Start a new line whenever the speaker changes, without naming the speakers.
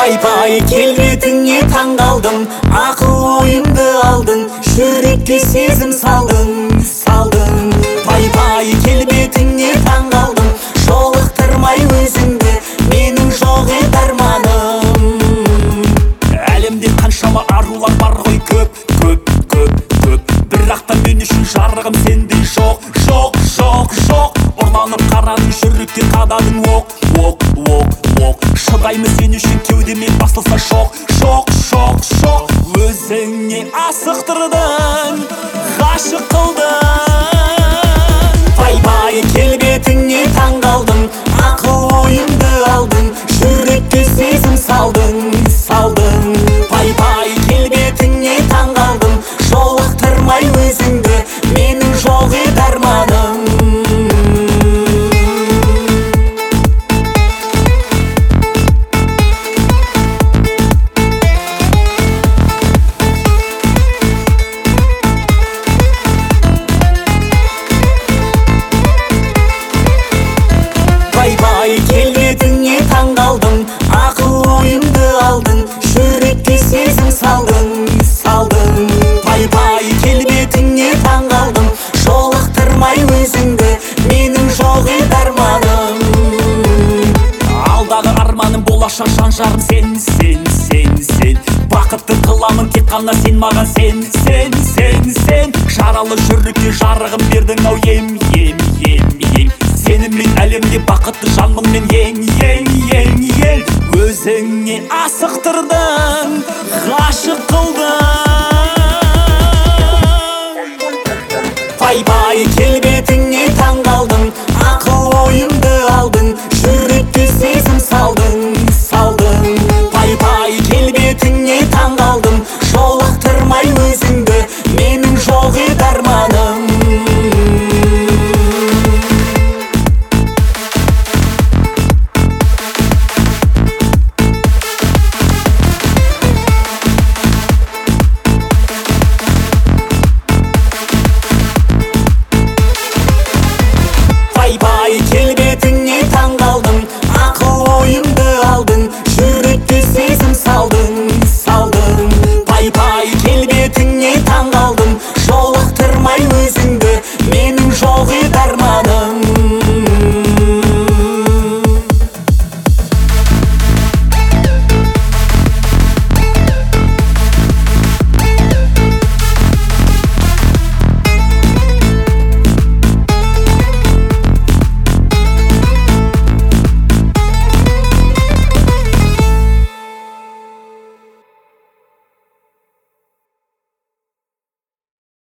Пай келбетіңе таң қалдым, ақыл ойымды алдың, жүрекке сезім салдың. Пай келбетіңе таң қалдым, жолықтырмай өзіңді, менің жоқ еді арманым. Әлемде қаншама арулар бар ғой, көп. Бірақта мен үшін жарығым сенде жоқ. Ұрланып қарадың, жүректе қададың оқ. Шыдаймы сен үшін кеудемен басылса шоқ. Өзіңе асықтырдың, ғашық қылдың. Пай келбетіңе таң қалдым, ақыл ойымды алдың, жүрекке сезім салдың. Пай келбетіңе таң қалдым, жолықтырмай өзіңді, менің жоқ еді арманым. Пай келбетіңе таң қалдым, ақыл ойымды алдың, жүрекке сезім салдың. Пай келбетіңе таң қалдым, жолықтырмай өзіңді, менің жоқ еді арманым. Алдағы арманым болашақ жан-жарым сен. Бақытты қыламын тек қана сен маған сен. Жаралы жүрекке жарығым бердің ау ем. Сеніммен әлемде бақытты жанмын мен ең. Өзіңе асықтырдың, ғашық қылдың. Пай келбетің